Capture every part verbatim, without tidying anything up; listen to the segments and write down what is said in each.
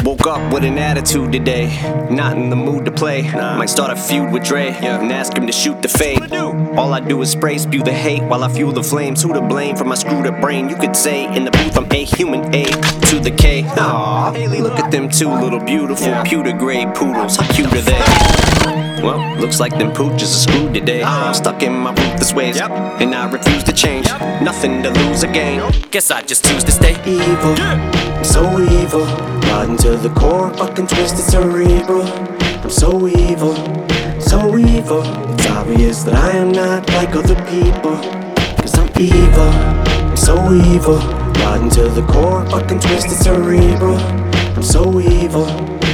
Woke up with an attitude today, not in the mood to play. Nah. Might start a feud with Dre, yeah, and ask him to shoot the fade. All I do is spray, spew the hate while I fuel the flames. Who to blame for my screwed up brain? You could say in the booth I'm a human A to the K. Aww, look at them two little beautiful yeah. pewter gray poodles. How cute are they? Well, looks like them pooches are screwed today. I'm stuck in my ruthless ways, yep. and I refuse to change. Yep. Nothing to lose again. Guess I just choose to stay evil. Yeah. I'm so evil, rotten to the core, fucking twisted cerebral. I'm so evil, so evil. It's obvious that I am not like other people, cause I'm evil. I'm so evil, rotten to the core, fucking twisted cerebral. I'm so evil,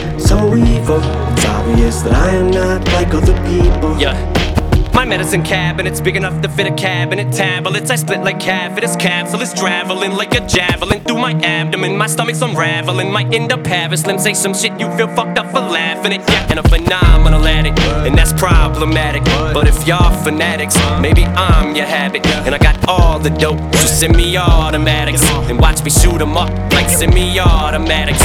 so evil. It's obvious that I am not like other people. Yeah. My medicine cabinet's big enough to fit a cabinet. Tablets I split like cavities. Capsules traveling like a javelin through my abdomen. My stomach's unraveling. Might end up having slim. Say some shit you feel fucked up for laughing at. Yeah, and a phenomenal addict, and that's problematic. But if y'all fanatics, maybe I'm your habit. And I got all the dope, so semi-automatics. And watch me shoot 'em up like semi-automatics.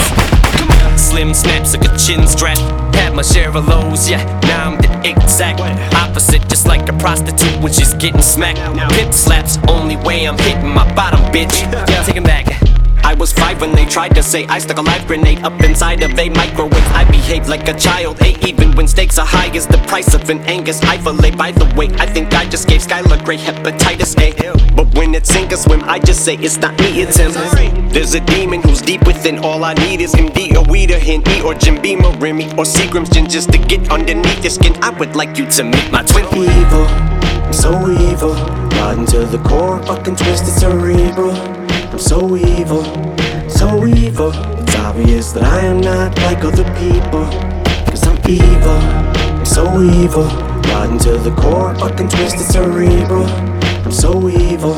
Slim snaps like a chin strap. Had my share of lows, yeah, now I'm the exact opposite. Just like a prostitute when she's getting smacked. Pimp slaps, only way I'm hitting my bottom, bitch. Yeah, take 'em back. I was five when they tried to say I stuck a live grenade up inside of a microwave. I behaved like a child, eight even when stakes are high as the price of an Angus I fillet. By the way, I think I just gave Skylar Grey hepatitis A. But when it's sink or swim, I just say it's not me, it's him. There's a demon who's deep within. All I need is M D or weed or Hen E or Jim Beam or Remy or Seagram's gin just to get underneath your skin. I would like you to meet my twin. Evil, I'm so evil, rotten to the core, fucking twisted cerebral. I'm so evil, so evil. It's obvious that I am not like other people, cause I'm evil. I'm so evil, rotten to the core, fucking twisted cerebral. I'm so evil,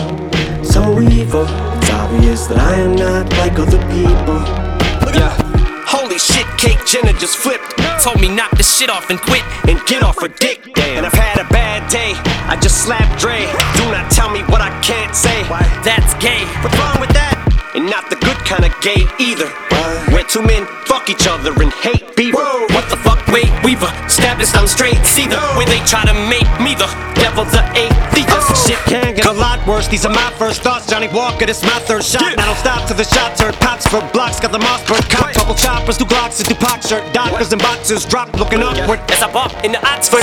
so evil. It's obvious that I am not like other people. Yeah. Holy shit, Cake Jenner just flipped. Told me knock this shit off and quit and get off her dick. And I've had a bad day, I just slapped Dre. Do not tell me what I can't say. That's gay. What's wrong with that? And not the good kind of gay either. Where two men fuck each other and hate beaver. Whoa. What the fuck, Wade Weaver? Stab this down straight, see the way they try to make me the devil, the atheist. Oh. Shit can get a lot worse, these are my first thoughts. Johnny Walker, this my third shot. Yeah. Now don't stop till the shots heard. Pops for blocks, got the Mossberg cop. Couple choppers, two Glocks, a Tupac shirt. Doctors and boxers drop, looking upward as I bump in the Oxford.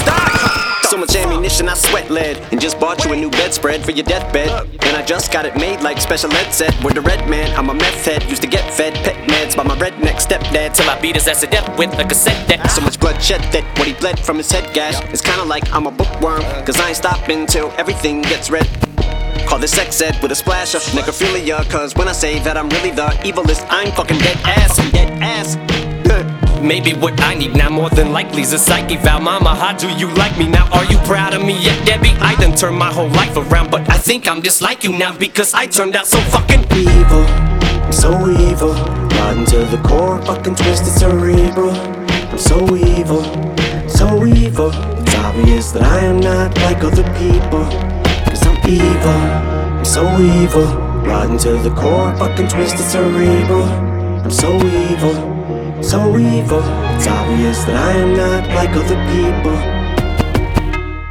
So much ammunition I sweat lead, and just bought you a new bedspread for your deathbed. And I just got it made like special ed set. With the red man, I'm a meth head. Used to get fed pet meds by my redneck stepdad till I beat his ass to death with a cassette deck. So much blood shed that when he bled from his head gash. It's kinda like I'm a bookworm, cause I ain't stopping till everything gets read. Call this sex ed with a splash of necrophilia, cause when I say that I'm really the evilest, I'm fucking dead ass, I'm dead ass. Maybe what I need now more than likely is a psyche valve. Mama, how do you like me now? Are you proud of me yet, Debbie? I done turned my whole life around, but I think I'm just like you now because I turned out so fucking evil. I'm so evil, rotten to the core, fucking twisted cerebral. I'm so evil, so evil. It's obvious that I am not like other people, cause I'm evil. I'm so evil, rotten to the core, fucking twisted cerebral. I'm so evil, so evil. It's obvious that I am not like other people.